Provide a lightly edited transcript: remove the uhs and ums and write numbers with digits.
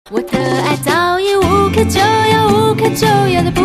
我的爱早已无可救药，无可救药的。